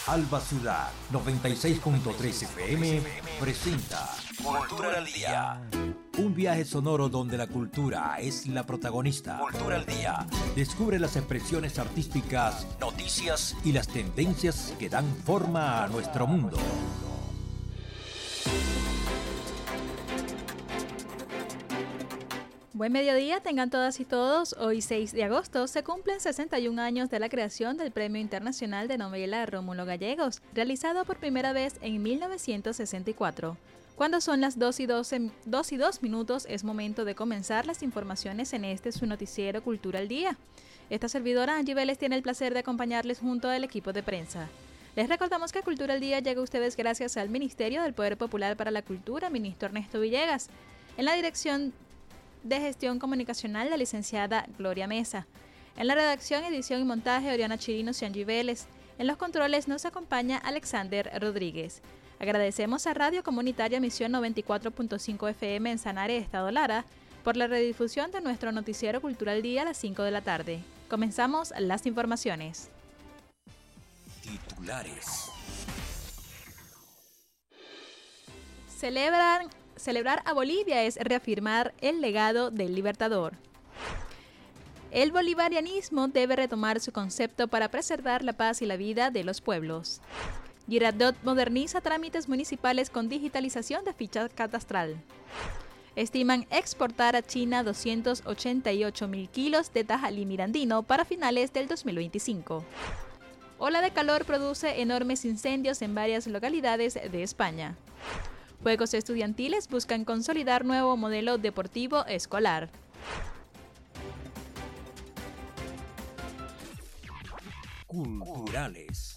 Alba Ciudad 96.3 FM presenta Cultura al Día. Un viaje sonoro donde la cultura es la protagonista. Cultura al Día. Descubre las expresiones artísticas, noticias y las tendencias que dan forma a nuestro mundo. Buen mediodía, tengan todas y todos. Hoy 6 de agosto se cumplen 61 años de la creación del Premio Internacional de Novela Rómulo Gallegos, realizado por primera vez en 1964. Cuando son las 2 y 2 minutos, es momento de comenzar las informaciones en su noticiero Cultura al Día. Esta servidora, Angie Vélez, tiene el placer de acompañarles junto al equipo de prensa. Les recordamos que Cultura al Día llega a ustedes gracias al Ministerio del Poder Popular para la Cultura, ministro Ernesto Villegas. En la dirección de Gestión Comunicacional, la licenciada Gloria Mesa. En la redacción, edición y montaje, Oriana Chirinos y Angie Vélez. En los controles nos acompaña Alexander Rodríguez. Agradecemos a Radio Comunitaria Misión 94.5 FM en Sanare, Estado Lara, por la redifusión de nuestro noticiero Cultural Día a las 5 de la tarde. Comenzamos las informaciones. Titulares. Celebrar a Bolivia es reafirmar el legado del Libertador. El bolivarianismo debe retomar su concepto para preservar la paz y la vida de los pueblos. Girardot moderniza trámites municipales con digitalización de ficha catastral. Estiman exportar a China 288.000 kilos de tajalí mirandino para finales del 2025. Ola de calor produce enormes incendios en varias localidades de España. Juegos estudiantiles buscan consolidar nuevo modelo deportivo escolar. Culturales.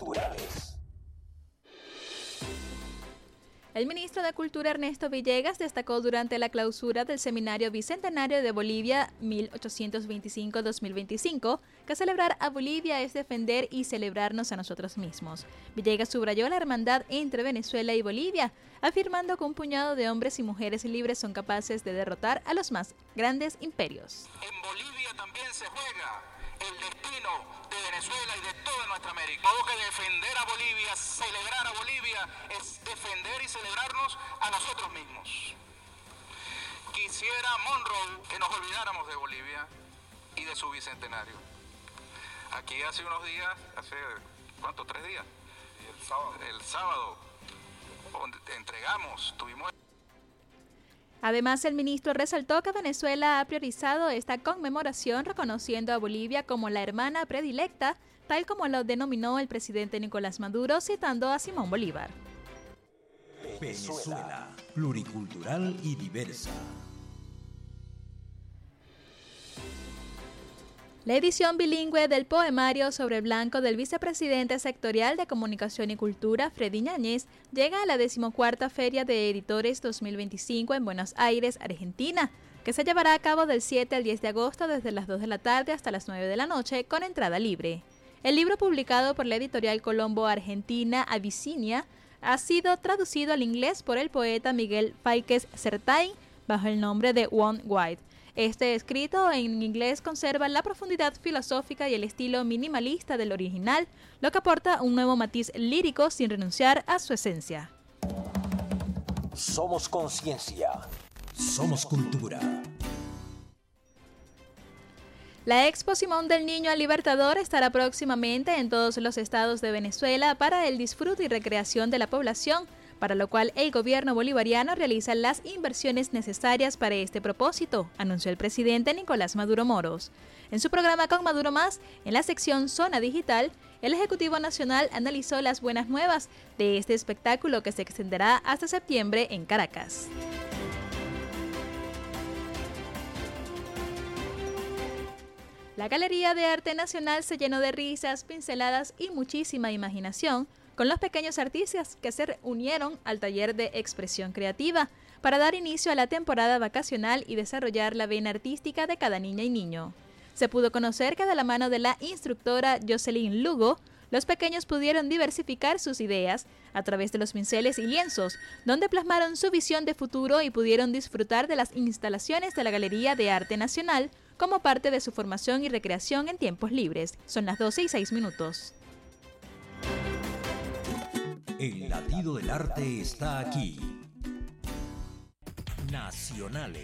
El ministro de Cultura Ernesto Villegas destacó durante la clausura del Seminario Bicentenario de Bolivia 1825-2025 que celebrar a Bolivia es defender y celebrarnos a nosotros mismos. Villegas subrayó la hermandad entre Venezuela y Bolivia, afirmando que un puñado de hombres y mujeres libres son capaces de derrotar a los más grandes imperios. En Bolivia también se juega el destino de Venezuela y de toda nuestra América. Modo que defender a Bolivia, celebrar a Bolivia, es defender y celebrarnos a nosotros mismos. Quisiera Monroe que nos olvidáramos de Bolivia y de su bicentenario. Aquí hace unos días, ¿cuánto? 3 días. El sábado, tuvimos... Además, el ministro resaltó que Venezuela ha priorizado esta conmemoración reconociendo a Bolivia como la hermana predilecta, tal como lo denominó el presidente Nicolás Maduro, citando a Simón Bolívar. Venezuela, pluricultural y diversa. La edición bilingüe del poemario Sobre Blanco del vicepresidente sectorial de Comunicación y Cultura, Freddy Ñáñez, llega a la 14ª Feria de Editores 2025 en Buenos Aires, Argentina, que se llevará a cabo del 7 al 10 de agosto desde las 2 de la tarde hasta las 9 de la noche con entrada libre. El libro, publicado por la editorial Colombo Argentina Abisinia, ha sido traducido al inglés por el poeta Miguel Fáiquez Certain bajo el nombre de One White. Este escrito en inglés conserva la profundidad filosófica y el estilo minimalista del original, lo que aporta un nuevo matiz lírico sin renunciar a su esencia. Somos conciencia. Somos cultura. La Expo Simón del Niño al Libertador estará próximamente en todos los estados de Venezuela para el disfrute y recreación de la población, para lo cual el gobierno bolivariano realiza las inversiones necesarias para este propósito, anunció el presidente Nicolás Maduro Moros. En su programa Con Maduro Más, en la sección Zona Digital, el Ejecutivo Nacional analizó las buenas nuevas de este espectáculo que se extenderá hasta septiembre en Caracas. La Galería de Arte Nacional se llenó de risas, pinceladas y muchísima imaginación con los pequeños artistas que se unieron al taller de expresión creativa para dar inicio a la temporada vacacional y desarrollar la vena artística de cada niña y niño. Se pudo conocer que de la mano de la instructora Jocelyn Lugo, los pequeños pudieron diversificar sus ideas a través de los pinceles y lienzos, donde plasmaron su visión de futuro y pudieron disfrutar de las instalaciones de la Galería de Arte Nacional como parte de su formación y recreación en tiempos libres. Son las 12:06. El latido del arte está aquí. Nacionales.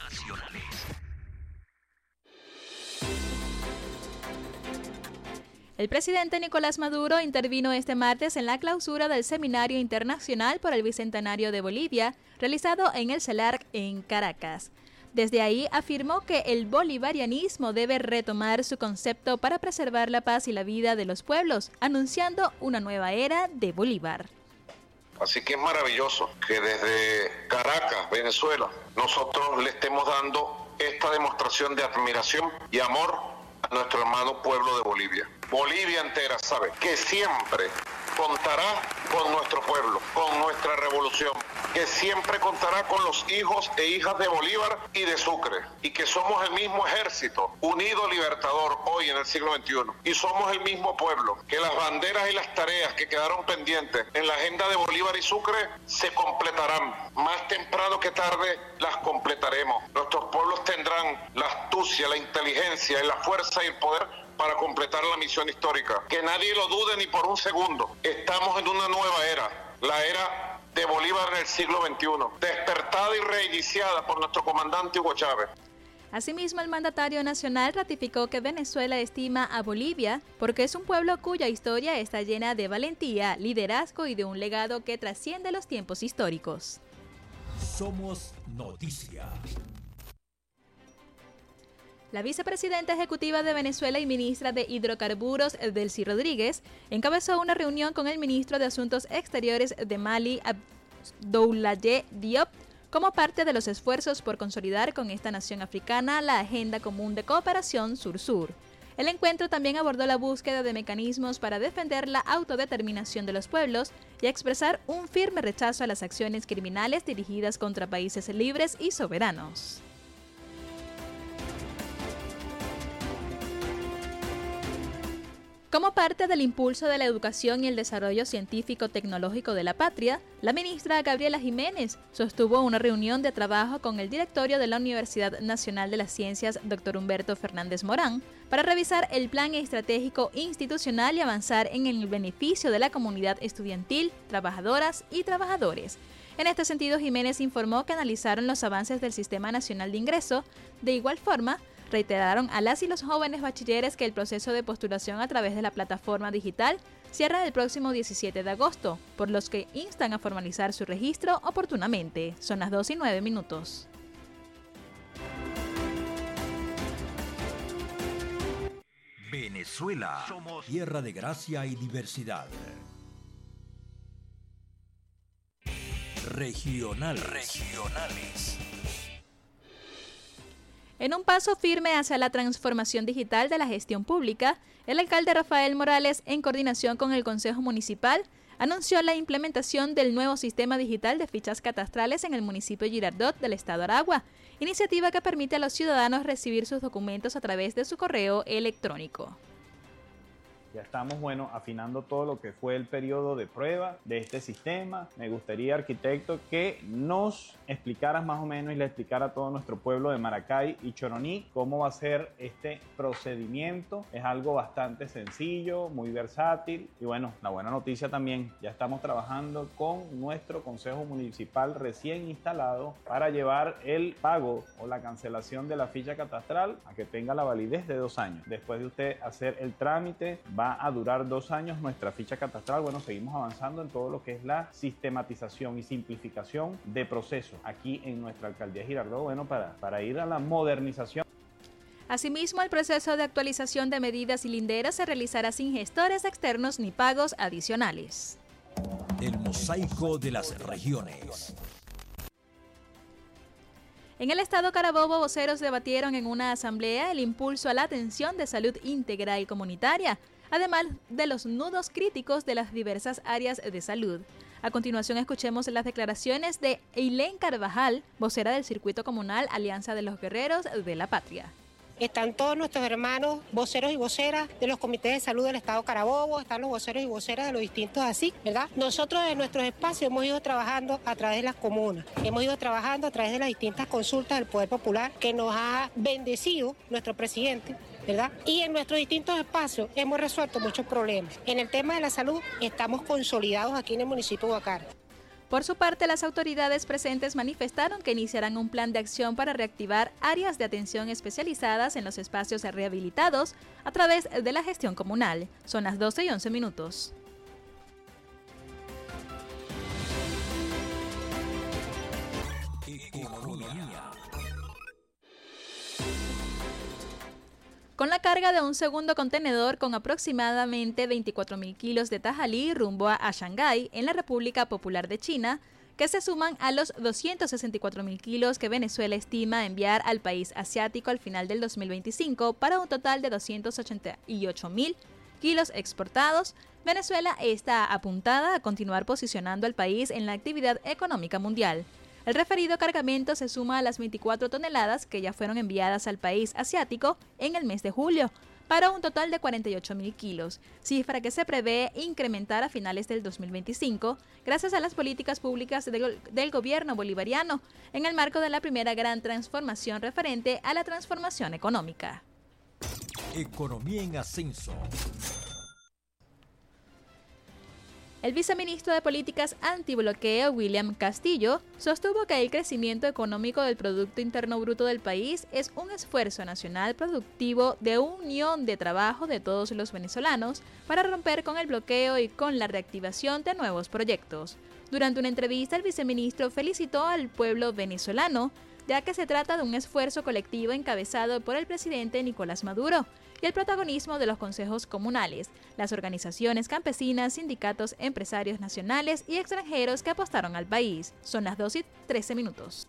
El presidente Nicolás Maduro intervino este martes en la clausura del Seminario Internacional por el Bicentenario de Bolivia, realizado en el CELAC en Caracas. Desde ahí afirmó que el bolivarianismo debe retomar su concepto para preservar la paz y la vida de los pueblos, anunciando una nueva era de Bolívar. Así que es maravilloso que desde Caracas, Venezuela, nosotros le estemos dando esta demostración de admiración y amor a nuestro hermano pueblo de Bolivia. Bolivia entera sabe que siempre contará con nuestro pueblo, con nuestra revolución, que siempre contará con los hijos e hijas de Bolívar y de Sucre, y que somos el mismo ejército, unido libertador hoy en el siglo XXI, y somos el mismo pueblo, que las banderas y las tareas que quedaron pendientes en la agenda de Bolívar y Sucre se completarán. Más temprano que tarde las completaremos. Nuestros pueblos tendrán la astucia, la inteligencia, la fuerza y el poder para completar la misión histórica. Que nadie lo dude ni por un segundo. Estamos en una nueva era, la era de Bolívar en el siglo XXI, despertada y reiniciada por nuestro comandante Hugo Chávez. Asimismo, el mandatario nacional ratificó que Venezuela estima a Bolivia porque es un pueblo cuya historia está llena de valentía, liderazgo y de un legado que trasciende los tiempos históricos. Somos noticia. La vicepresidenta ejecutiva de Venezuela y ministra de Hidrocarburos, Delcy Rodríguez, encabezó una reunión con el ministro de Asuntos Exteriores de Mali, Abdoulaye Diop, como parte de los esfuerzos por consolidar con esta nación africana la Agenda Común de Cooperación Sur-Sur. El encuentro también abordó la búsqueda de mecanismos para defender la autodeterminación de los pueblos y expresar un firme rechazo a las acciones criminales dirigidas contra países libres y soberanos. Como parte del impulso de la educación y el desarrollo científico-tecnológico de la patria, la ministra Gabriela Jiménez sostuvo una reunión de trabajo con el directorio de la Universidad Nacional de las Ciencias, Dr. Humberto Fernández Morán, para revisar el plan estratégico institucional y avanzar en el beneficio de la comunidad estudiantil, trabajadoras y trabajadores. En este sentido, Jiménez informó que analizaron los avances del Sistema Nacional de Ingreso. De igual forma, reiteraron a las y los jóvenes bachilleres que el proceso de postulación a través de la plataforma digital cierra el próximo 17 de agosto, por los que instan a formalizar su registro oportunamente. Son las 2:09. Venezuela, somos tierra de gracia y diversidad. Regionales. En un paso firme hacia la transformación digital de la gestión pública, el alcalde Rafael Morales, en coordinación con el Consejo Municipal, anunció la implementación del nuevo sistema digital de fichas catastrales en el municipio Girardot del estado Aragua, iniciativa que permite a los ciudadanos recibir sus documentos a través de su correo electrónico. Ya estamos, afinando todo lo que fue el periodo de prueba de este sistema. Me gustaría, arquitecto, que nos explicaras más o menos y le explicara a todo nuestro pueblo de Maracay y Choroní cómo va a ser este procedimiento. Es algo bastante sencillo, muy versátil y la buena noticia también, ya estamos trabajando con nuestro Consejo Municipal recién instalado para llevar el pago o la cancelación de la ficha catastral a que tenga la validez de 2 años. Después de usted hacer el trámite, va a durar 2 años nuestra ficha catastral. Seguimos avanzando en todo lo que es la sistematización y simplificación de procesos aquí en nuestra alcaldía Girardot, para ir a la modernización. Asimismo, el proceso de actualización de medidas y linderas se realizará sin gestores externos ni pagos adicionales. El mosaico de las regiones. En el estado Carabobo, voceros debatieron en una asamblea el impulso a la atención de salud integral comunitaria, además de los nudos críticos de las diversas áreas de salud. A continuación, escuchemos las declaraciones de Eileen Carvajal, vocera del Circuito Comunal Alianza de los Guerreros de la Patria. Están todos nuestros hermanos voceros y voceras de los comités de salud del estado Carabobo, están los voceros y voceras de los distintos ASIC, ¿verdad? Nosotros en nuestros espacios hemos ido trabajando a través de las comunas, hemos ido trabajando a través de las distintas consultas del Poder Popular que nos ha bendecido nuestro presidente ¿verdad? Y en nuestros distintos espacios hemos resuelto muchos problemas. En el tema de la salud estamos consolidados aquí en el municipio de Guacara. Por su parte, las autoridades presentes manifestaron que iniciarán un plan de acción para reactivar áreas de atención especializadas en los espacios rehabilitados a través de la gestión comunal. Son las 12:11. Economía. Con la carga de un segundo contenedor con aproximadamente 24.000 kilos de tajalí rumbo a Shanghái, en la República Popular de China, que se suman a los 264.000 kilos que Venezuela estima enviar al país asiático al final del 2025 para un total de 288.000 kilos exportados, Venezuela está apuntada a continuar posicionando al país en la actividad económica mundial. El referido cargamento se suma a las 24 toneladas que ya fueron enviadas al país asiático en el mes de julio, para un total de 48.000 kilos, cifra que se prevé incrementar a finales del 2025 gracias a las políticas públicas del gobierno bolivariano en el marco de la primera gran transformación referente a la transformación económica. Economía en ascenso. El viceministro de Políticas Antibloqueo, William Castillo, sostuvo que el crecimiento económico del Producto Interno Bruto del país es un esfuerzo nacional productivo de unión de trabajo de todos los venezolanos para romper con el bloqueo y con la reactivación de nuevos proyectos. Durante una entrevista, el viceministro felicitó al pueblo venezolano, ya que se trata de un esfuerzo colectivo encabezado por el presidente Nicolás Maduro y el protagonismo de los consejos comunales, las organizaciones campesinas, sindicatos, empresarios nacionales y extranjeros que apostaron al país. Son las 12:13.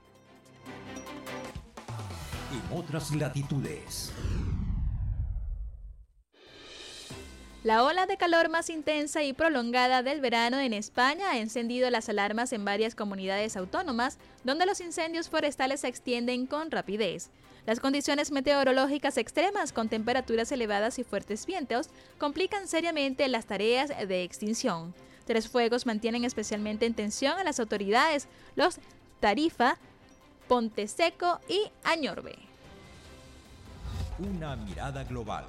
En otras latitudes. La ola de calor más intensa y prolongada del verano en España ha encendido las alarmas en varias comunidades autónomas, donde los incendios forestales se extienden con rapidez. Las condiciones meteorológicas extremas, con temperaturas elevadas y fuertes vientos, complican seriamente las tareas de extinción. Tres fuegos mantienen especialmente en tensión a las autoridades, los Tarifa, Ponteseco y Añorbe. Una mirada global.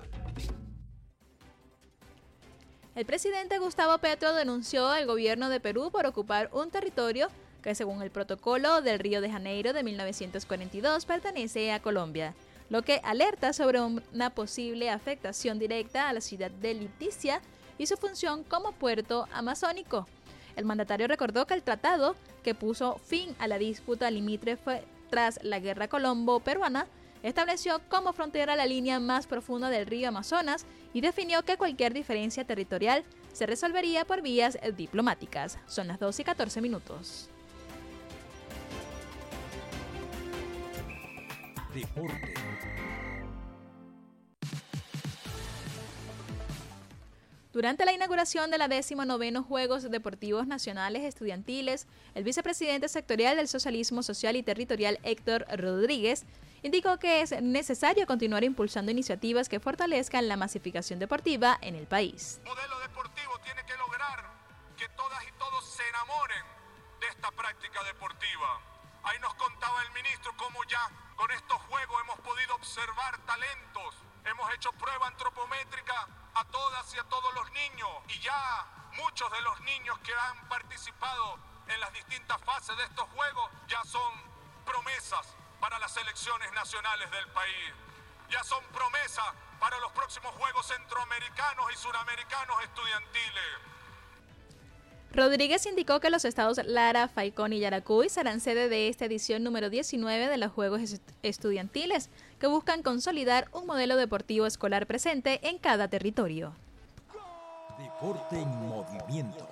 El presidente Gustavo Petro denunció al gobierno de Perú por ocupar un territorio que, según el protocolo del Río de Janeiro de 1942, pertenece a Colombia, lo que alerta sobre una posible afectación directa a la ciudad de Leticia y su función como puerto amazónico. El mandatario recordó que el tratado, que puso fin a la disputa limítrofe tras la Guerra Colombo-Peruana, estableció como frontera la línea más profunda del río Amazonas y definió que cualquier diferencia territorial se resolvería por vías diplomáticas. Son las 12:14. Deporte. Durante la inauguración de la 19ª Juegos Deportivos Nacionales Estudiantiles, el vicepresidente sectorial del Socialismo Social y Territorial, Héctor Rodríguez, indicó que es necesario continuar impulsando iniciativas que fortalezcan la masificación deportiva en el país. El modelo deportivo tiene que lograr que todas y todos se enamoren de esta práctica deportiva. Ahí nos contaba el ministro cómo ya con estos juegos hemos podido observar talentos. Hemos hecho prueba antropométrica a todas y a todos los niños y ya muchos de los niños que han participado en las distintas fases de estos juegos ya son promesas para las selecciones nacionales del país. Ya son promesas para los próximos Juegos Centroamericanos y Suramericanos estudiantiles. Rodríguez indicó que los estados Lara, Falcón y Yaracuy serán sede de esta edición número 19 de los Juegos Estudiantiles, que buscan consolidar un modelo deportivo escolar presente en cada territorio. Deporte en movimiento.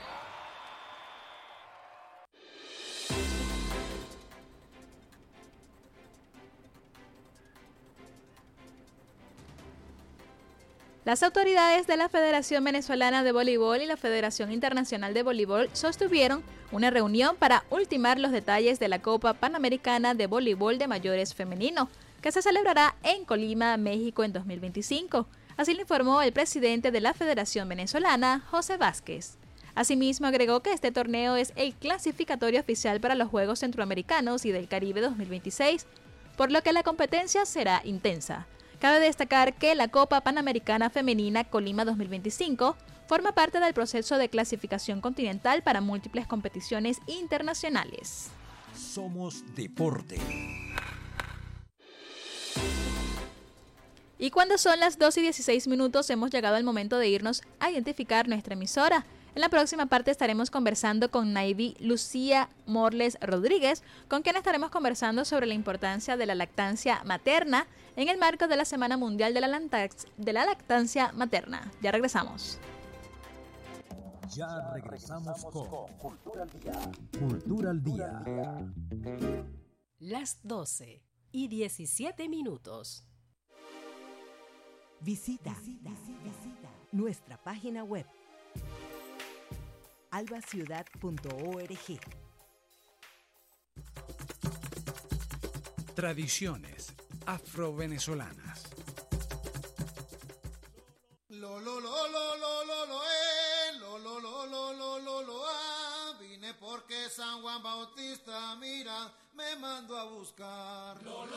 Las autoridades de la Federación Venezolana de Voleibol y la Federación Internacional de Voleibol sostuvieron una reunión para ultimar los detalles de la Copa Panamericana de Voleibol de Mayores Femenino, que se celebrará en Colima, México en 2025. Así lo informó el presidente de la Federación Venezolana, José Vázquez. Asimismo, agregó que este torneo es el clasificatorio oficial para los Juegos Centroamericanos y del Caribe 2026, por lo que la competencia será intensa. Cabe destacar que la Copa Panamericana Femenina Colima 2025 forma parte del proceso de clasificación continental para múltiples competiciones internacionales. Somos deporte. Y cuando son las 2:16 hemos llegado al momento de irnos a identificar nuestra emisora. En la próxima parte estaremos conversando con Naivi Lucía Morles Rodríguez, con quien estaremos conversando sobre la importancia de la lactancia materna en el marco de la Semana Mundial de la Lactancia Materna. Ya regresamos. Ya regresamos con Cultura al Día. Cultura al Día. Las 12:17. Visita nuestra página web albaciudad.org. Tradiciones afro-venezolanas. Vine porque San Juan Bautista, mira, me mandó a buscar.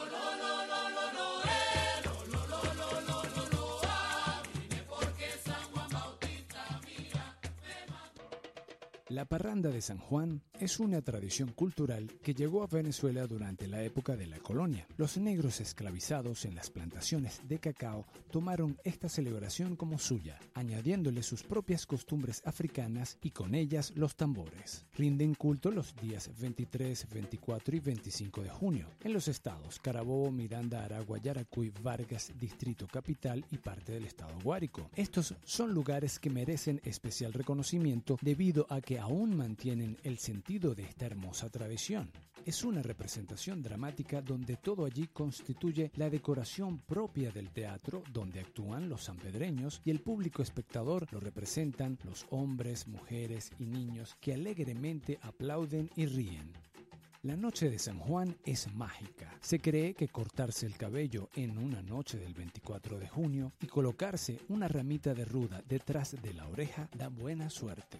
La parranda de San Juan es una tradición cultural que llegó a Venezuela durante la época de la colonia. Los negros esclavizados en las plantaciones de cacao tomaron esta celebración como suya, añadiéndole sus propias costumbres africanas y con ellas los tambores. Rinden culto los días 23, 24 y 25 de junio en los estados Carabobo, Miranda, Aragua, Yaracuy, Vargas, Distrito Capital y parte del estado Guárico. Estos son lugares que merecen especial reconocimiento debido a que aún mantienen el sentido de esta hermosa tradición. Es una representación dramática donde todo allí constituye la decoración propia del teatro, donde actúan los sanpedreños y el público espectador lo representan los hombres, mujeres y niños que alegremente aplauden y ríen. La noche de San Juan es mágica. Se cree que cortarse el cabello en una noche del 24 de junio y colocarse una ramita de ruda detrás de la oreja da buena suerte.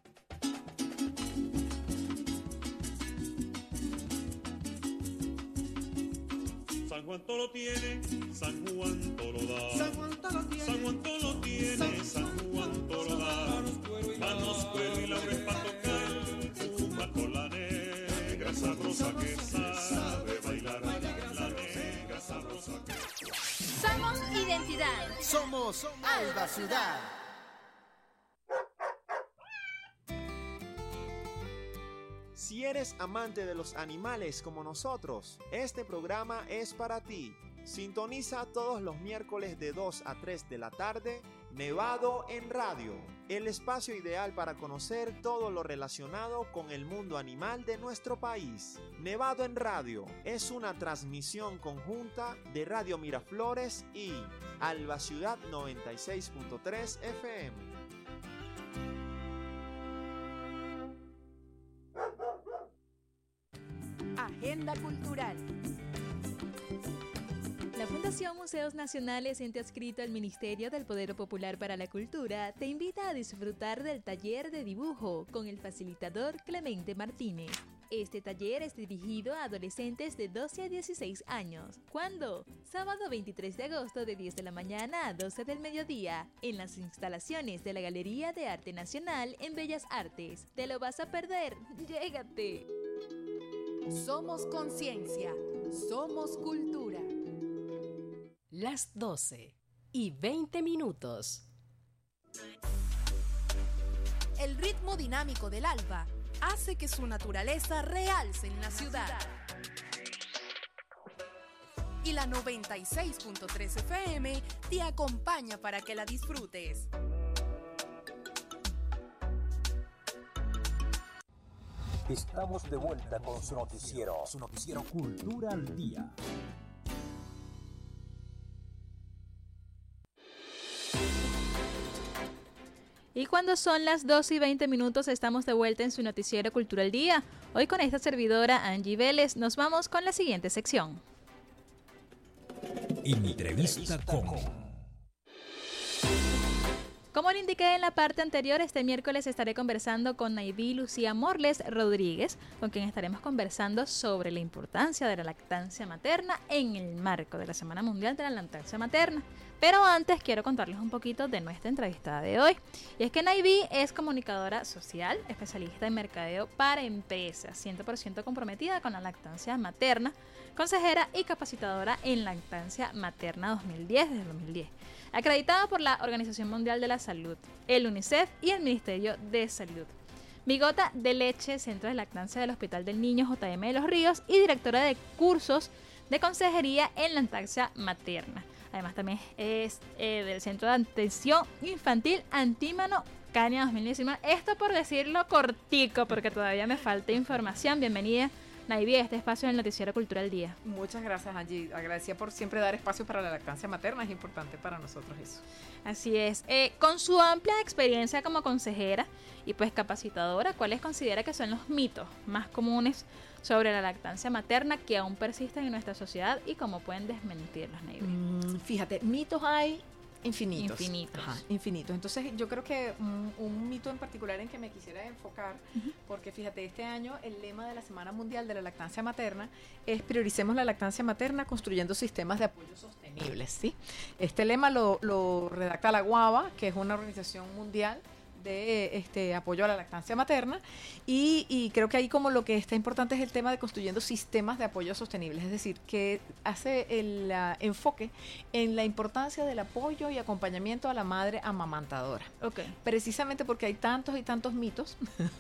San Juan todo lo tiene, San Juan todo lo da. San Juan todo lo tiene, San Juan todo lo tiene, San Juan todo lo da. Manos, cuero y laurel para tocar, fuma con la negra sabrosa que sabe bailar. La negra sabrosa que... Somos identidad. Somos Alba Ciudad. Si eres amante de los animales como nosotros, este programa es para ti. Sintoniza todos los miércoles de 2 a 3 de la tarde, Nevado en Radio, el espacio ideal para conocer todo lo relacionado con el mundo animal de nuestro país. Nevado en Radio es una transmisión conjunta de Radio Miraflores y Alba Ciudad 96.3 FM. Agenda cultural. La Fundación Museos Nacionales, ente adscrito al Ministerio del Poder Popular para la Cultura, te invita a disfrutar del taller de dibujo con el facilitador Clemente Martínez. Este taller es dirigido a adolescentes de 12 a 16 años. ¿Cuándo? Sábado 23 de agosto de 10 de la mañana a 12 del mediodía, en las instalaciones de la Galería de Arte Nacional en Bellas Artes. ¿Te lo vas a perder? ¡Llégate! Somos conciencia, somos cultura. Las 12:20. El ritmo dinámico del alba hace que su naturaleza realce en la ciudad. Y la 96.3 FM te acompaña para que la disfrutes. Estamos de vuelta con su noticiero Cultura al Día. Y cuando son las 2:20 estamos de vuelta en su noticiero Cultura al Día. Hoy con esta servidora Angie Vélez nos vamos con la siguiente sección. Entrevista con... Como le indiqué en la parte anterior, este miércoles estaré conversando con Naiví Lucía Morles Rodríguez, con quien estaremos conversando sobre la importancia de la lactancia materna en el marco de la Semana Mundial de la Lactancia Materna. Pero antes quiero contarles un poquito de nuestra entrevistada de hoy. Y es que Naiví es comunicadora social, especialista en mercadeo para empresas, 100% comprometida con la lactancia materna, consejera y capacitadora en lactancia materna 2010 desde 2010. Acreditada por la Organización Mundial de la Salud, el UNICEF y el Ministerio de Salud. Bigota de Leche, Centro de Lactancia del Hospital del Niño JM de los Ríos y directora de cursos de consejería en lactancia materna. Además también es del Centro de Atención Infantil Antímano Caña 2019. Esto por decirlo cortico, porque todavía me falta información. Bienvenida, Naiví, a este espacio del Noticiero Cultural Día. Muchas gracias, Angie. Agradecida por siempre dar espacio para la lactancia materna. Es importante para nosotros eso. Así es. Con su amplia experiencia como consejera y pues capacitadora, ¿cuáles considera que son los mitos más comunes sobre la lactancia materna que aún persisten en nuestra sociedad y cómo pueden desmentirlos, Naiví? Fíjate, mitos hay infinitos. Infinitos. Entonces yo creo que un mito en particular en que me quisiera enfocar, porque fíjate, este año el lema de la Semana Mundial de la Lactancia Materna es prioricemos la lactancia materna construyendo sistemas de apoyo sostenibles, ¿sí? Este lema lo redacta la GUAVA, que es una organización mundial de apoyo a la lactancia materna, y creo que ahí como lo que está importante es el tema de construyendo sistemas de apoyo sostenibles, es decir, que hace el enfoque en la importancia del apoyo y acompañamiento a la madre amamantadora. Okay. Precisamente porque hay tantos y tantos mitos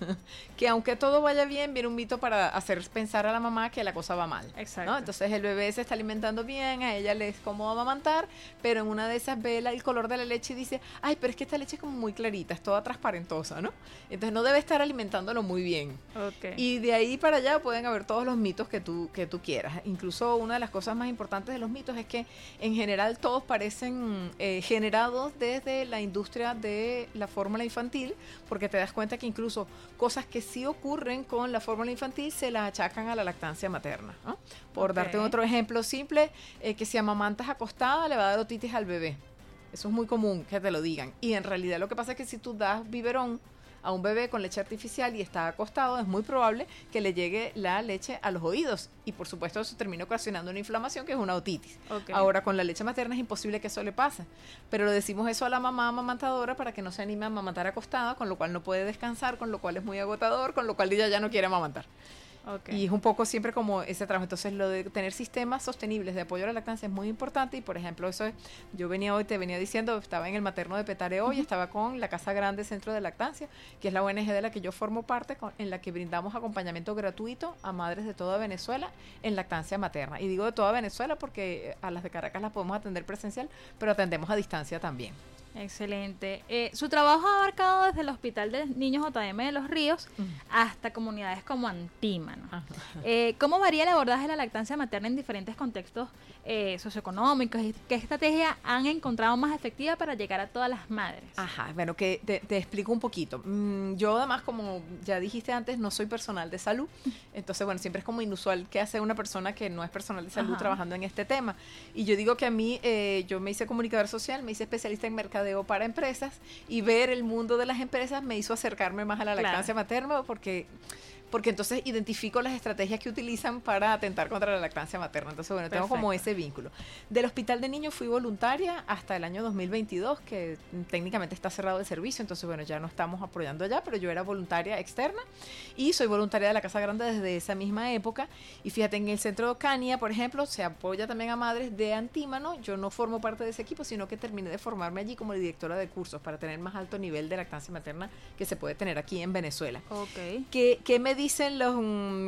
que aunque todo vaya bien, viene un mito para hacer pensar a la mamá que la cosa va mal. Exacto. ¿No? Entonces el bebé se está alimentando bien, a ella le es cómodo amamantar, pero en una de esas ve el color de la leche y dice, ay, pero es que esta leche es como muy clarita, es toda transparentosa, ¿no? Entonces no debe estar alimentándolo muy bien. Okay. Y de ahí para allá pueden haber todos los mitos que tú quieras. Incluso una de las cosas más importantes de los mitos es que en general todos parecen generados desde la industria de la fórmula infantil, porque te das cuenta que incluso cosas que sí ocurren con la fórmula infantil se las achacan a la lactancia materna, ¿no? Por darte otro ejemplo simple, que si amamantas acostada le va a dar otitis al bebé. Eso es muy común que te lo digan. Y en realidad lo que pasa es que si tú das biberón a un bebé con leche artificial y está acostado, es muy probable que le llegue la leche a los oídos. Y por supuesto eso termina ocasionando una inflamación que es una otitis. Okay. Ahora con la leche materna es imposible que eso le pase. Pero le decimos eso a la mamá amamantadora para que no se anime a amamantar acostada, con lo cual no puede descansar, con lo cual es muy agotador, con lo cual ella ya no quiere amamantar. Okay. Y es un poco siempre como ese trabajo. Entonces lo de tener sistemas sostenibles de apoyo a la lactancia es muy importante. Y por ejemplo, eso es, yo te venía diciendo, estaba en el materno de Petare hoy, estaba con la Casa Grande Centro de Lactancia, que es la ONG de la que yo formo parte, en la que brindamos acompañamiento gratuito a madres de toda Venezuela en lactancia materna. Y digo de toda Venezuela porque a las de Caracas las podemos atender presencial, pero atendemos a distancia también. Excelente. Su trabajo ha abarcado desde el Hospital de Niños JM de los Ríos hasta comunidades como Antímano. ¿Cómo varía el abordaje de la lactancia materna en diferentes contextos socioeconómicos? ¿Y qué estrategia han encontrado más efectiva para llegar a todas las madres? Bueno, que te explico un poquito. Yo además, como ya dijiste antes, no soy personal de salud. Entonces, bueno, siempre es como inusual que hace una persona que no es personal de salud trabajando en este tema. Y yo digo que a mí, yo me hice comunicador social, me hice especialista en mercadeo para empresas, y ver el mundo de las empresas me hizo acercarme más a la lactancia materna porque entonces identifico las estrategias que utilizan para atentar contra la lactancia materna. Entonces, bueno, tengo como ese vínculo. Del Hospital de Niños fui voluntaria hasta el año 2022, que técnicamente está cerrado el servicio, entonces, bueno, ya no estamos apoyando allá, pero yo era voluntaria externa y soy voluntaria de la Casa Grande desde esa misma época. Y fíjate, en el centro Cania, por ejemplo, se apoya también a madres de Antímano. Yo no formo parte de ese equipo, sino que terminé de formarme allí como directora de cursos para tener más alto nivel de lactancia materna que se puede tener aquí en Venezuela. Okay. ¿Qué me dicen los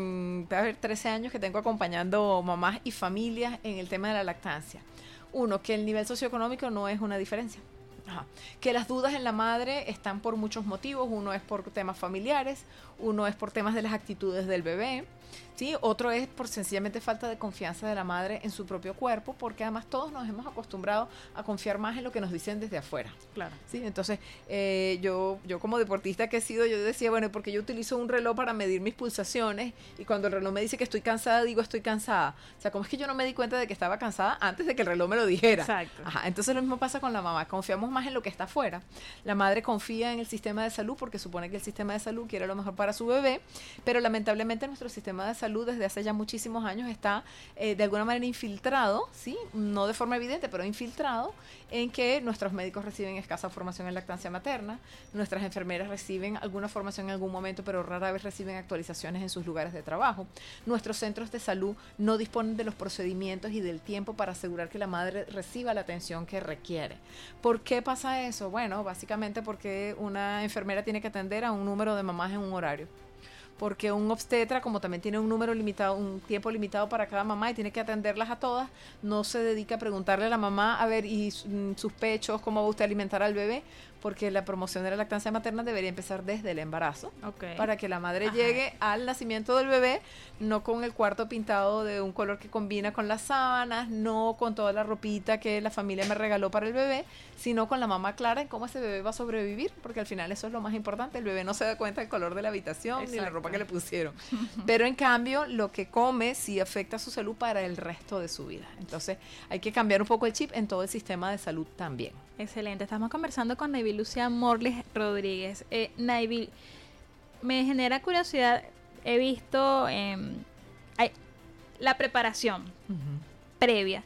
13 años que tengo acompañando mamás y familias en el tema de la lactancia? Uno, que el nivel socioeconómico no es una diferencia. Que las dudas en la madre están por muchos motivos. Uno es por temas familiares, uno es por temas de las actitudes del bebé, ¿sí? Otro es por sencillamente falta de confianza de la madre en su propio cuerpo, porque además todos nos hemos acostumbrado a confiar más en lo que nos dicen desde afuera. Claro. ¿Sí? Entonces, yo como deportista que he sido, yo decía, bueno, porque yo utilizo un reloj para medir mis pulsaciones, y cuando el reloj me dice que estoy cansada, digo estoy cansada. O sea, ¿cómo es que yo no me di cuenta de que estaba cansada antes de que el reloj me lo dijera? Exacto. Entonces lo mismo pasa con la mamá. Confiamos más más en lo que está afuera. La madre confía en el sistema de salud porque supone que el sistema de salud quiere lo mejor para su bebé, pero lamentablemente nuestro sistema de salud desde hace ya muchísimos años está de alguna manera infiltrado, ¿sí? No de forma evidente, pero infiltrado, en que nuestros médicos reciben escasa formación en lactancia materna, nuestras enfermeras reciben alguna formación en algún momento, pero rara vez reciben actualizaciones en sus lugares de trabajo. Nuestros centros de salud no disponen de los procedimientos y del tiempo para asegurar que la madre reciba la atención que requiere. ¿Por qué pasa eso? Bueno, básicamente porque una enfermera tiene que atender a un número de mamás en un horario. Porque un obstetra, como también tiene un número limitado, un tiempo limitado para cada mamá y tiene que atenderlas a todas, no se dedica a preguntarle a la mamá, a ver, y sus pechos, cómo va usted a alimentar al bebé, porque la promoción de la lactancia materna debería empezar desde el embarazo, para que la madre llegue al nacimiento del bebé, no con el cuarto pintado de un color que combina con las sábanas, no con toda la ropita que la familia me regaló para el bebé, sino con la mamá clara en cómo ese bebé va a sobrevivir, porque al final eso es lo más importante, el bebé no se da cuenta del color de la habitación, ni la ropa que le pusieron, pero en cambio lo que come sí afecta su salud para el resto de su vida. Entonces hay que cambiar un poco el chip en todo el sistema de salud también. Excelente, estamos conversando con Naybil Lucía Morles Rodríguez. Naybil, me genera curiosidad, he visto la preparación previa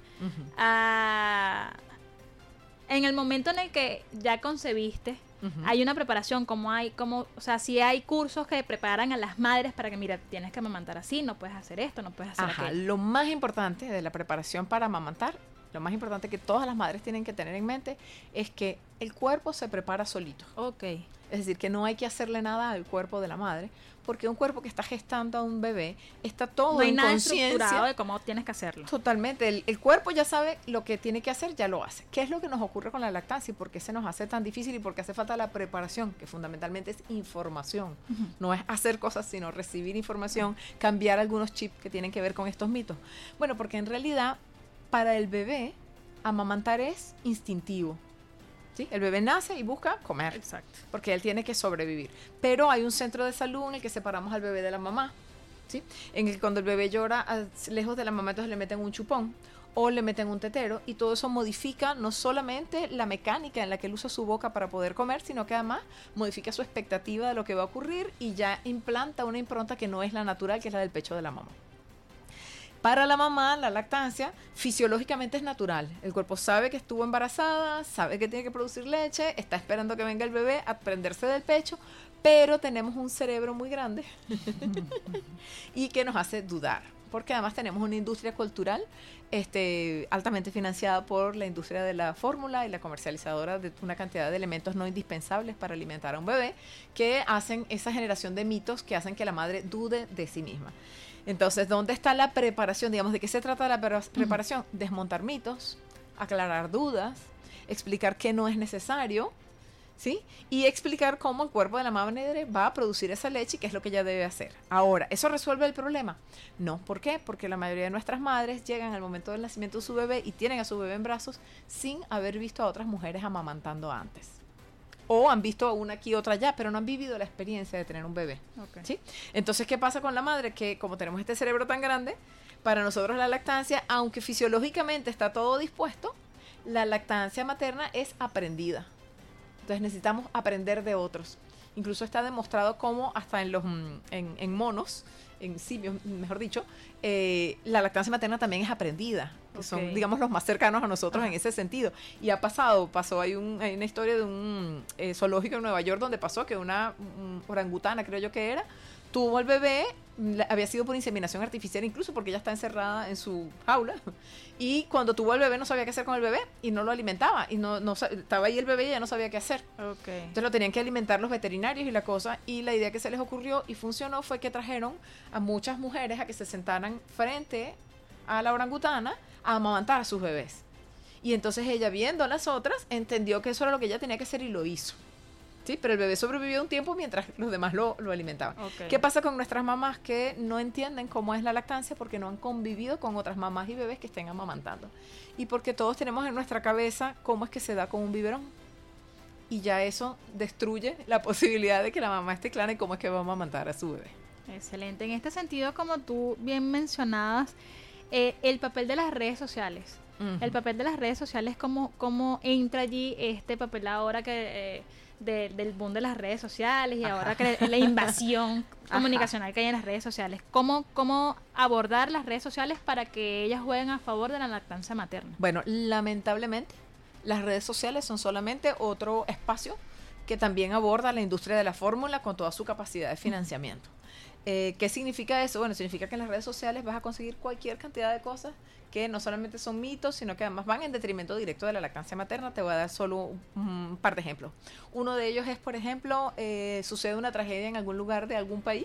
en el momento en el que ya concebiste. Hay una preparación, o sea, si hay cursos que preparan a las madres para que, mira, tienes que amamantar así, no puedes hacer esto, no puedes hacer aquello. Lo más importante de la preparación para amamantar, lo más importante que todas las madres tienen que tener en mente es que el cuerpo se prepara solito. Es decir, que no hay que hacerle nada al cuerpo de la madre, porque un cuerpo que está gestando a un bebé está todo en conciencia. No hay nada estructurado de cómo tienes que hacerlo. Totalmente. El cuerpo ya sabe lo que tiene que hacer, ya lo hace. ¿Qué es lo que nos ocurre con la lactancia y por qué se nos hace tan difícil y por qué hace falta la preparación? Que fundamentalmente es información. No es hacer cosas, sino recibir información, cambiar algunos chips que tienen que ver con estos mitos. Bueno, porque en realidad, para el bebé, amamantar es instintivo. ¿Sí? El bebé nace y busca comer. Exacto. Porque él tiene que sobrevivir. Pero hay un centro de salud en el que separamos al bebé de la mamá, ¿sí? En el que cuando el bebé llora lejos de la mamá, entonces le meten un chupón o le meten un tetero, y todo eso modifica no solamente la mecánica en la que él usa su boca para poder comer, sino que además modifica su expectativa de lo que va a ocurrir y ya implanta una impronta que no es la natural, que es la del pecho de la mamá. Para la mamá, la lactancia fisiológicamente es natural. El cuerpo sabe que estuvo embarazada, sabe que tiene que producir leche, está esperando que venga el bebé a prenderse del pecho, pero tenemos un cerebro muy grande y que nos hace dudar. Porque además tenemos una industria cultural altamente financiada por la industria de la fórmula y la comercializadora de una cantidad de elementos no indispensables para alimentar a un bebé, que hacen esa generación de mitos que hacen que la madre dude de sí misma. Entonces, ¿dónde está la preparación? Digamos, ¿de qué se trata la preparación? Desmontar mitos, aclarar dudas, explicar qué no es necesario, ¿sí? Y explicar cómo el cuerpo de la madre va a producir esa leche y qué es lo que ella debe hacer. Ahora, ¿eso resuelve el problema? No. ¿Por qué? Porque la mayoría de nuestras madres llegan al momento del nacimiento de su bebé y tienen a su bebé en brazos sin haber visto a otras mujeres amamantando antes. O han visto una aquí, otra allá, pero no han vivido la experiencia de tener un bebé. ¿Sí? Entonces, ¿qué pasa con la madre? Que como tenemos este cerebro tan grande, para nosotros la lactancia, aunque fisiológicamente está todo dispuesto, la lactancia materna es aprendida. Entonces necesitamos aprender de otros. Incluso está demostrado cómo hasta en monos, en simios, mejor dicho, la lactancia materna también es aprendida. Que son, digamos, los más cercanos a nosotros en ese sentido. Y hay una historia de un zoológico en Nueva York donde pasó que una orangutana, creo yo que era, tuvo al bebé, había sido por inseminación artificial incluso porque ella está encerrada en su jaula, y cuando tuvo al bebé no sabía qué hacer con el bebé y no lo alimentaba, y no estaba ahí el bebé y ella no sabía qué hacer. Entonces lo tenían que alimentar los veterinarios y la cosa, y la idea que se les ocurrió y funcionó fue que trajeron a muchas mujeres a que se sentaran frente a la orangutana a amamantar a sus bebés. Y entonces ella, viendo a las otras, entendió que eso era lo que ella tenía que hacer y lo hizo. Sí, pero el bebé sobrevivió un tiempo mientras los demás lo alimentaban. ¿Qué pasa con nuestras mamás que no entienden cómo es la lactancia porque no han convivido con otras mamás y bebés que estén amamantando? Y porque todos tenemos en nuestra cabeza cómo es que se da con un biberón. Y ya eso destruye la posibilidad de que la mamá esté clara en cómo es que va a amamantar a su bebé. Excelente. En este sentido, como tú bien mencionabas, el papel de las redes sociales. El papel de las redes sociales, ¿cómo entra allí este papel ahora que del boom de las redes sociales y ahora que la invasión comunicacional que hay en las redes sociales? ¿Cómo abordar las redes sociales para que ellas jueguen a favor de la lactancia materna? Bueno, lamentablemente las redes sociales son solamente otro espacio que también aborda la industria de la fórmula con toda su capacidad de financiamiento. ¿Qué significa eso? Bueno, significa que en las redes sociales vas a conseguir cualquier cantidad de cosas que no solamente son mitos, sino que además van en detrimento directo de la lactancia materna. Te voy a dar solo un par de ejemplos. Uno de ellos es, por ejemplo, sucede una tragedia en algún lugar de algún país,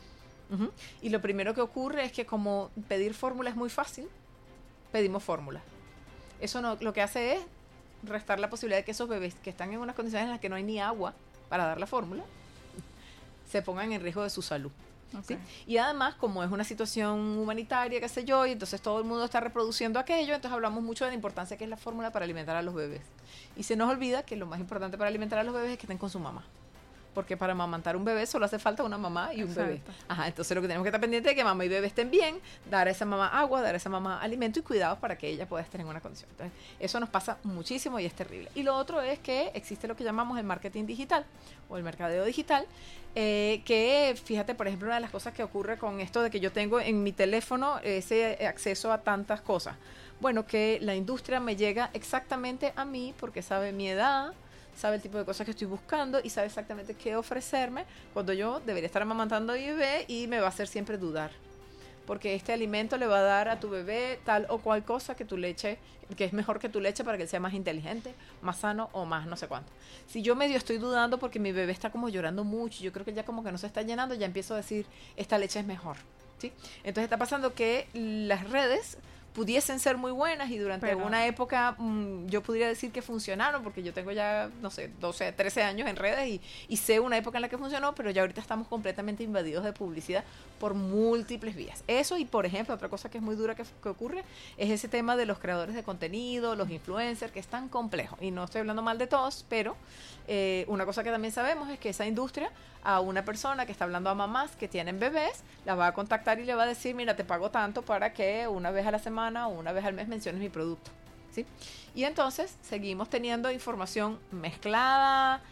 y lo primero que ocurre es que como pedir fórmula es muy fácil, pedimos fórmula. Eso lo que hace es restar la posibilidad de que esos bebés que están en unas condiciones en las que no hay ni agua para dar la fórmula, se pongan en riesgo de su salud. ¿Sí? Y además, como es una situación humanitaria, qué sé yo, y entonces todo el mundo está reproduciendo aquello, entonces hablamos mucho de la importancia que es la fórmula para alimentar a los bebés. Y se nos olvida que lo más importante para alimentar a los bebés es que estén con su mamá. Porque para amamantar un bebé solo hace falta una mamá y un bebé. Entonces lo que tenemos que estar pendiente es que mamá y bebé estén bien, dar a esa mamá agua, dar a esa mamá alimento y cuidados para que ella pueda estar en una condición. Entonces, eso nos pasa muchísimo y es terrible. Y lo otro es que existe lo que llamamos el marketing digital o el mercadeo digital, que fíjate, por ejemplo, una de las cosas que ocurre con esto de que yo tengo en mi teléfono ese acceso a tantas cosas. Bueno, que la industria me llega exactamente a mí porque sabe mi edad, sabe el tipo de cosas que estoy buscando y sabe exactamente qué ofrecerme cuando yo debería estar amamantando a mi bebé, y me va a hacer siempre dudar. Porque este alimento le va a dar a tu bebé tal o cual cosa que tu leche, que es mejor que tu leche para que él sea más inteligente, más sano o más no sé cuánto. Si yo medio estoy dudando porque mi bebé está como llorando mucho, yo creo que ya como que no se está llenando, ya empiezo a decir, esta leche es mejor, ¿sí? Entonces está pasando que las redes pudiesen ser muy buenas y durante una época yo podría decir que funcionaron, porque yo tengo ya, no sé, 12, 13 años en redes y sé una época en la que funcionó, pero ya ahorita estamos completamente invadidos de publicidad por múltiples vías. Eso, y por ejemplo, otra cosa que es muy dura que ocurre es ese tema de los creadores de contenido, los influencers, que es tan complejo. Y no estoy hablando mal de todos, pero una cosa que también sabemos es que esa industria, a una persona que está hablando a mamás que tienen bebés, la va a contactar y le va a decir, mira, te pago tanto para que una vez a la semana o una vez al mes menciones mi producto, ¿sí? Y entonces seguimos teniendo información mezclada,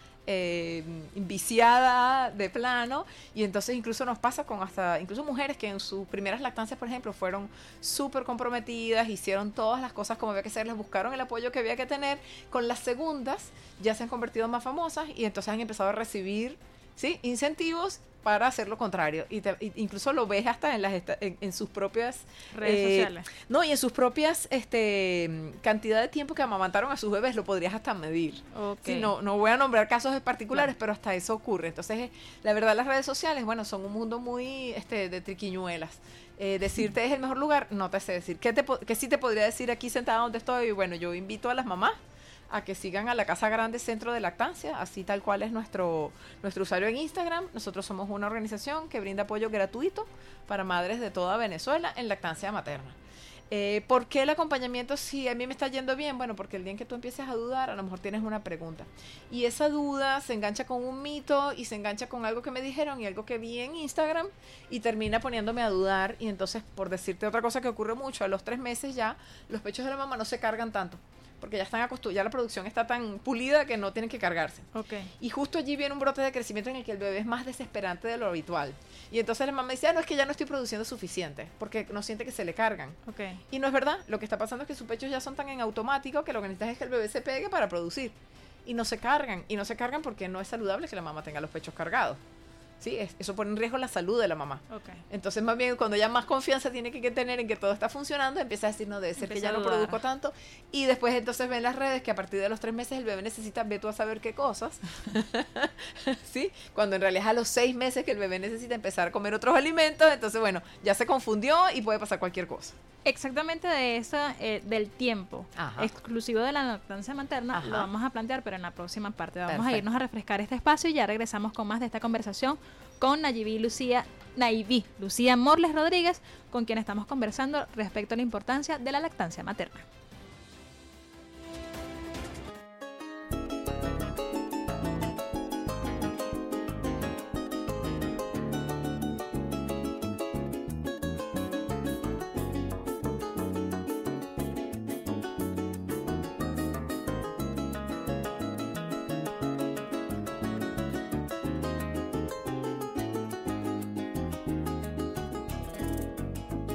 viciada de plano, y entonces incluso nos pasa con incluso mujeres que en sus primeras lactancias, por ejemplo, fueron súper comprometidas, hicieron todas las cosas como había que hacer, les buscaron el apoyo que había que tener. Con las segundas ya se han convertido en más famosas y entonces han empezado a recibir, ¿sí?, incentivos para hacer lo contrario, y incluso lo ves hasta en sus propias redes sociales. No, y en sus propias cantidad de tiempo que amamantaron a sus bebés lo podrías hasta medir. Sí, no voy a nombrar casos particulares, pero hasta eso ocurre. Entonces, la verdad, las redes sociales, bueno, son un mundo muy de triquiñuelas. Decirte es el mejor lugar, no te sé decir. ¿Qué sí te podría decir aquí sentada donde estoy? Bueno, yo invito a las mamás a que sigan a la Casa Grande Centro de Lactancia, así tal cual es nuestro usuario en Instagram. Nosotros somos una organización que brinda apoyo gratuito para madres de toda Venezuela en lactancia materna. ¿Por qué el acompañamiento si a mí me está yendo bien? Bueno, porque el día en que tú empieces a dudar, a lo mejor tienes una pregunta. Y esa duda se engancha con un mito y se engancha con algo que me dijeron y algo que vi en Instagram y termina poniéndome a dudar. Y entonces, por decirte otra cosa que ocurre mucho, a los 3 meses ya los pechos de la mamá no se cargan tanto, porque ya están acostumbrados, ya la producción está tan pulida que no tienen que cargarse. Y justo allí viene un brote de crecimiento en el que el bebé es más desesperante de lo habitual. Y entonces la mamá dice, no, es que ya no estoy produciendo suficiente, porque no siente que se le cargan. Y no es verdad, lo que está pasando es que sus pechos ya son tan en automático que lo que necesitas es que el bebé se pegue para producir. Y no se cargan porque no es saludable que la mamá tenga los pechos cargados. Sí, eso pone en riesgo la salud de la mamá. Entonces, más bien, cuando ya más confianza tiene que tener en que todo está funcionando, empieza a decir, no, debe ser que ya no produzco tanto. Y después entonces ven las redes que a partir de los 3 meses el bebé necesita, ve tú a saber qué cosas. ¿Sí? Cuando en realidad es a los 6 meses que el bebé necesita empezar a comer otros alimentos. Entonces, bueno, ya se confundió y puede pasar cualquier cosa. Exactamente de eso, del tiempo exclusivo de la lactancia materna, lo vamos a plantear, pero en la próxima parte. Vamos a irnos a refrescar este espacio y ya regresamos con más de esta conversación con Nayibí Lucía Morles Rodríguez, con quien estamos conversando respecto a la importancia de la lactancia materna.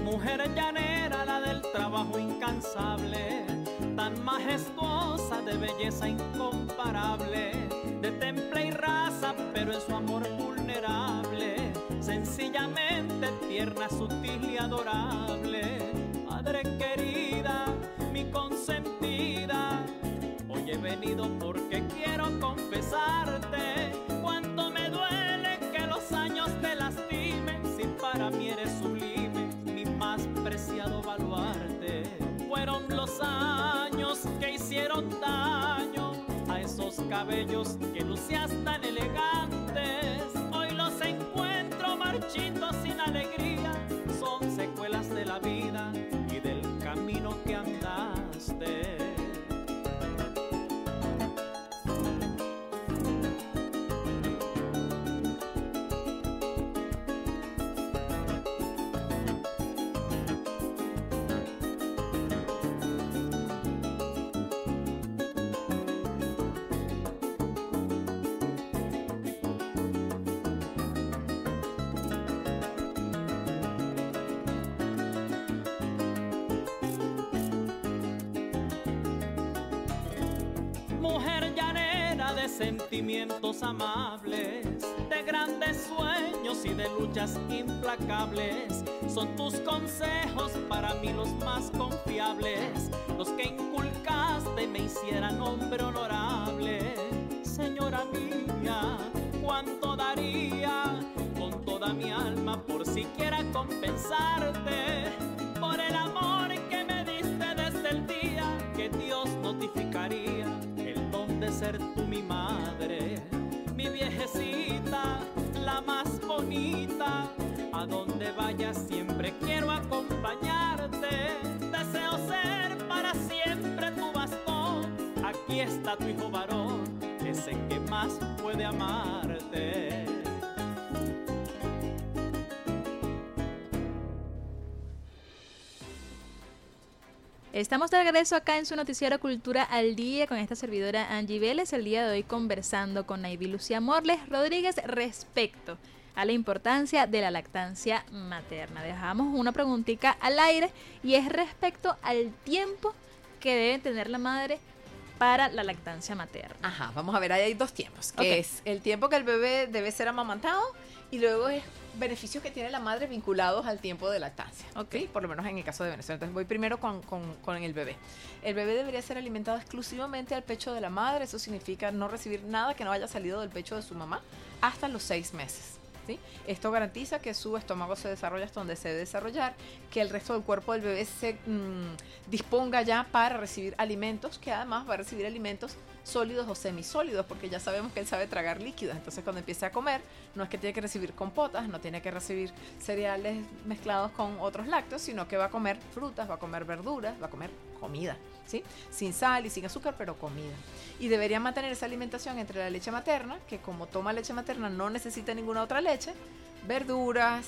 Mujer llanera, la del trabajo incansable, tan majestuosa de belleza incomparable, de temple y raza, pero en su amor vulnerable, sencillamente tierna, sutil y adorable. Madre querida, mi consentida, hoy he venido porque quiero confesarte cuánto me duele que los años te lastimen, si para mí eres sublime, mi más preciado baluarte. Fueron los años que hicieron daño a esos cabellos que lucías tan elegantes. Hoy los encuentro marchitos sin alegría, son secuelas de la vida y del camino que andaste. Mujer llanera de sentimientos amables, de grandes sueños y de luchas implacables, son tus consejos para mí los más confiables, los que inculcaste y me hicieran hombre honorable. Señora mía, cuánto daría con toda mi alma por siquiera compensarte por el amor que me diste desde el día que Dios notificaría el don de ser tú mi madre, mi viejecita, la más bonita. A donde vayas siempre quiero acompañarte, deseo ser para siempre tu bastón. Aquí está tu hijo varón, ese que más puede amarte. Estamos de regreso acá en su noticiero Cultura al Día con esta servidora Angie Vélez. El día de hoy conversando con Naidy Lucía Morles Rodríguez respecto a la importancia de la lactancia materna. Dejamos una preguntita al aire y es respecto al tiempo que debe tener la madre para la lactancia materna. Ajá, vamos a ver, ahí hay dos tiempos, que es el tiempo que el bebé debe ser amamantado y luego es beneficios que tiene la madre vinculados al tiempo de lactancia, ¿sí? Por lo menos en el caso de Venezuela. Entonces voy primero con el bebé. El bebé debería ser alimentado exclusivamente al pecho de la madre, eso significa no recibir nada que no haya salido del pecho de su mamá hasta los 6 meses. ¿Sí? Esto garantiza que su estómago se desarrolla hasta donde se debe desarrollar, que el resto del cuerpo del bebé se disponga ya para recibir alimentos, que además va a recibir alimentos sólidos o semisólidos, porque ya sabemos que él sabe tragar líquidos. Entonces cuando empiece a comer, no es que tiene que recibir compotas, no tiene que recibir cereales mezclados con otros lácteos, sino que va a comer frutas, va a comer verduras, va a comer comida, ¿sí? Sin sal y sin azúcar, pero comida. Y debería mantener esa alimentación entre la leche materna, que como toma leche materna no necesita ninguna otra leche, verduras,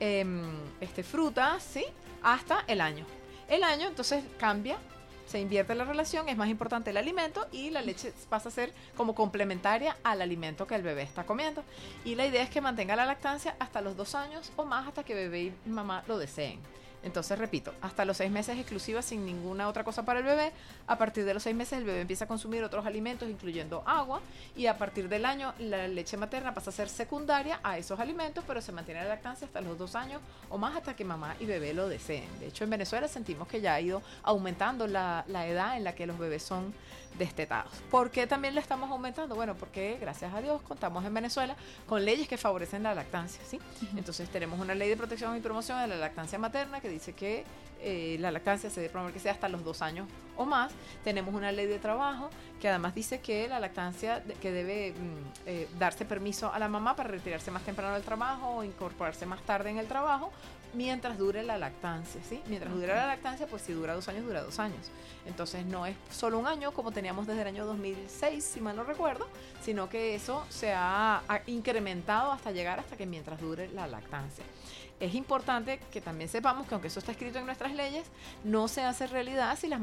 frutas, ¿sí? Hasta el año. El año entonces cambia, se invierte la relación, es más importante el alimento y la leche pasa a ser como complementaria al alimento que el bebé está comiendo. Y la idea es que mantenga la lactancia hasta los 2 años o más, hasta que bebé y mamá lo deseen. Entonces, repito, hasta los 6 meses exclusiva sin ninguna otra cosa para el bebé. A partir de los 6 meses el bebé empieza a consumir otros alimentos, incluyendo agua, y a partir del año la leche materna pasa a ser secundaria a esos alimentos, pero se mantiene la lactancia hasta los 2 años o más, hasta que mamá y bebé lo deseen. De hecho, en Venezuela sentimos que ya ha ido aumentando la edad en la que los bebés son destetados. ¿Por qué también la estamos aumentando? Bueno, porque gracias a Dios contamos en Venezuela con leyes que favorecen la lactancia, ¿sí? Entonces tenemos una ley de protección y promoción de la lactancia materna que dice que la lactancia se debe promover que sea hasta los 2 años o más. Tenemos una ley de trabajo que además dice que la lactancia que debe darse permiso a la mamá para retirarse más temprano del trabajo o incorporarse más tarde en el trabajo mientras dure la lactancia, ¿sí? Mientras dure la lactancia, pues si dura 2 años, dura 2 años. Entonces no es solo 1 año como teníamos desde el año 2006, si mal no recuerdo, sino que eso se ha incrementado hasta llegar hasta que mientras dure la lactancia. Es importante que también sepamos que aunque eso está escrito en nuestras leyes, no se hace realidad si las mamás no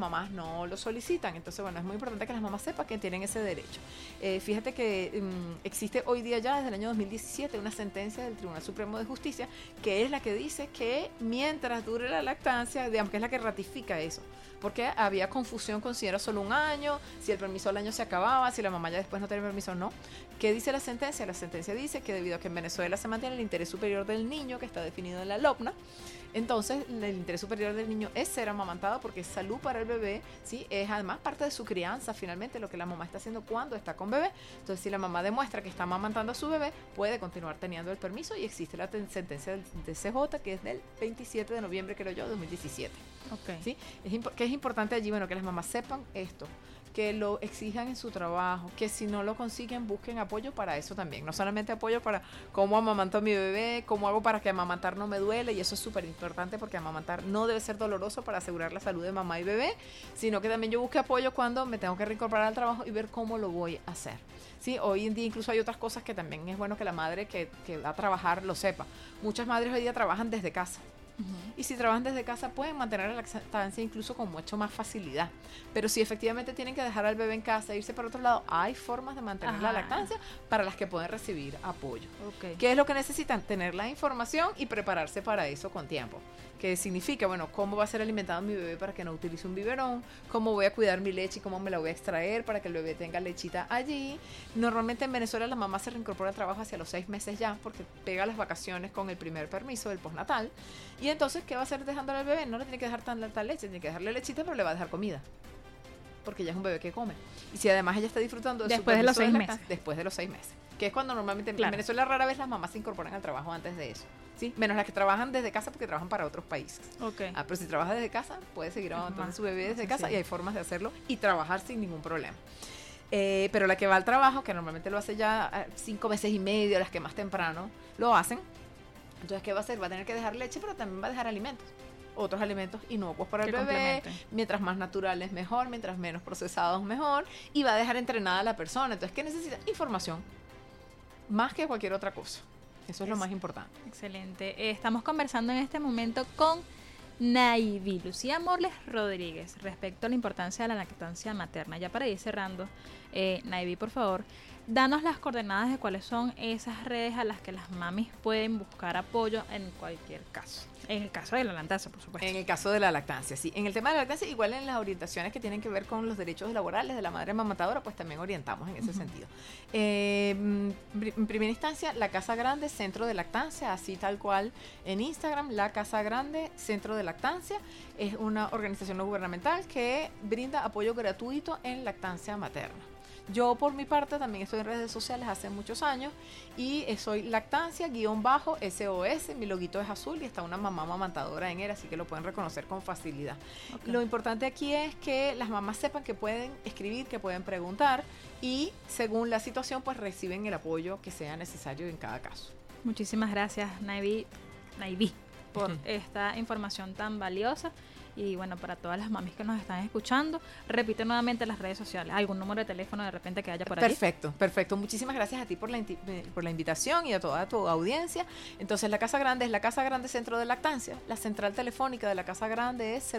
no lo solicitan. Entonces, bueno, es muy importante que las mamás sepan que tienen ese derecho. Fíjate que existe hoy día ya, desde el año 2017, una sentencia del Tribunal Supremo de Justicia que es la que dice que mientras dure la lactancia, digamos que es la que ratifica eso, porque había confusión con si era solo un año, si el permiso al año se acababa, si la mamá ya después no tenía permiso o no. ¿Qué dice la sentencia? La sentencia dice que debido a que en Venezuela se mantiene el interés superior del niño, que está definido en la LOPNA, entonces el interés superior del niño es ser amamantado porque es salud para el bebé, ¿sí? Es además parte de su crianza, finalmente, lo que la mamá está haciendo cuando está con bebé. Entonces, si la mamá demuestra que está amamantando a su bebé, puede continuar teniendo el permiso, y existe la sentencia del CJ, que es del 27 de noviembre, creo yo, 2017. Okay. ¿Sí? Que es importante allí, bueno, que las mamás sepan esto, que lo exijan en su trabajo, que si no lo consiguen, busquen apoyo para eso también. No solamente apoyo para cómo amamanto a mi bebé, cómo hago para que amamantar no me duele, y eso es súper importante porque amamantar no debe ser doloroso para asegurar la salud de mamá y bebé, sino que también yo busque apoyo cuando me tengo que reincorporar al trabajo y ver cómo lo voy a hacer. Sí, hoy en día incluso hay otras cosas que también es bueno que la madre que va a trabajar lo sepa. Muchas madres hoy día trabajan desde casa. Y si trabajan desde casa pueden mantener la lactancia incluso con mucho más facilidad, pero si efectivamente tienen que dejar al bebé en casa e irse para otro lado, hay formas de mantener la lactancia para las que pueden recibir apoyo. ¿Qué es lo que necesitan? Tener la información y prepararse para eso con tiempo. Que significa, bueno, cómo va a ser alimentado mi bebé para que no utilice un biberón, cómo voy a cuidar mi leche y cómo me la voy a extraer para que el bebé tenga lechita allí. Normalmente en Venezuela la mamá se reincorpora al trabajo hacia los 6 meses ya, porque pega las vacaciones con el primer permiso del postnatal. Y entonces, ¿qué va a hacer dejándole al bebé? No le tiene que dejar tanta leche, tiene que dejarle lechita, pero le va a dejar comida, porque ya es un bebé que come. Y si además ella está disfrutando de después su de los 6 meses. meses. Después de los 6 meses. Que es cuando normalmente en Venezuela rara vez las mamás se incorporan al trabajo antes de eso. ¿Sí? Menos las que trabajan desde casa porque trabajan para otros países. Pero si trabajas desde casa, puedes seguir amamantando a su bebé desde casa, y hay formas de hacerlo y trabajar sin ningún problema. Pero la que va al trabajo, que normalmente lo hace ya 5 meses y medio, las que más temprano lo hacen, entonces ¿qué va a hacer? Va a tener que dejar leche, pero también va a dejar alimentos. Otros alimentos inocuos para el bebé, mientras más naturales mejor, mientras menos procesados mejor, y va a dejar entrenada a la persona. Entonces, ¿qué necesita? Información, más que cualquier otra cosa. Eso es lo más importante. Excelente. Estamos conversando en este momento con Naivi Lucía Morles Rodríguez respecto a la importancia de la lactancia materna. Ya para ir cerrando, Naivi, por favor, danos las coordenadas de cuáles son esas redes a las que las mamis pueden buscar apoyo en cualquier caso. En el caso de la lactancia, por supuesto. En el caso de la lactancia, sí. En el tema de la lactancia, igual en las orientaciones que tienen que ver con los derechos laborales de la madre amamantadora, pues también orientamos en ese sentido. En primera instancia, La Casa Grande, Centro de Lactancia, así tal cual en Instagram, La Casa Grande, Centro de Lactancia. Es una organización no gubernamental que brinda apoyo gratuito en lactancia materna. Yo por mi parte también estoy en redes sociales hace muchos años y soy lactancia_SOS, mi loguito es azul y está una mamá amamantadora en él, así que lo pueden reconocer con facilidad. Lo importante aquí es que las mamás sepan que pueden escribir, que pueden preguntar y según la situación pues reciben el apoyo que sea necesario en cada caso. Muchísimas gracias, Naivi, por esta información tan valiosa. Y bueno, para todas las mamis que nos están escuchando, repite nuevamente las redes sociales, algún número de teléfono de repente que haya por allí. Perfecto. Muchísimas gracias a ti por la invitación y a toda tu audiencia. Entonces, La Casa Grande es La Casa Grande Centro de Lactancia. La central telefónica de La Casa Grande es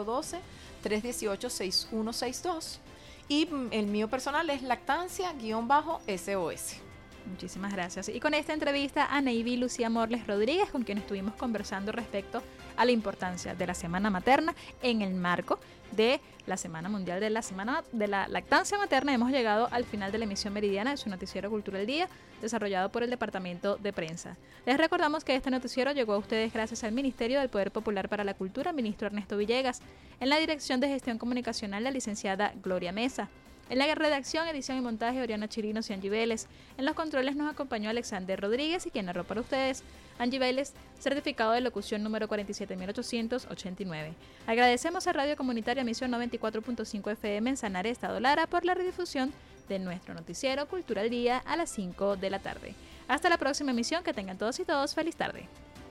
0412-318-6162. Y el mío personal es lactancia_SOS. Muchísimas gracias. Y con esta entrevista a Naivi Lucía Morles Rodríguez, con quien estuvimos conversando respecto a la importancia de la Semana Materna en el marco de la Semana Mundial de la Lactancia Materna, hemos llegado al final de la emisión meridiana de su noticiero Cultura al Día, desarrollado por el Departamento de Prensa. Les recordamos que este noticiero llegó a ustedes gracias al Ministerio del Poder Popular para la Cultura, ministro Ernesto Villegas, en la Dirección de Gestión Comunicacional, la licenciada Gloria Mesa. En la redacción, edición y montaje, Oriana Chirinos y Angie Vélez. En los controles nos acompañó Alexander Rodríguez y quien narró para ustedes, Angie Vélez, certificado de locución número 47889. Agradecemos a Radio Comunitaria Misión 94.5 FM en Sanare, Estado Lara, por la redifusión de nuestro noticiero Cultura al Día a las 5 de la tarde. Hasta la próxima emisión, que tengan todos y todos feliz tarde.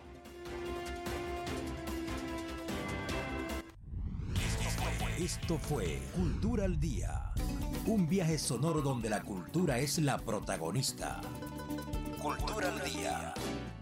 Esto fue Cultura al Día, un viaje sonoro donde la cultura es la protagonista. Cultura al Día.